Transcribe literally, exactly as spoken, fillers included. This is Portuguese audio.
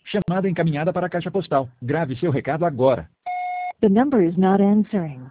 Chamada encaminhada para a caixa postal. Grave seu recado agora. The number is not answering.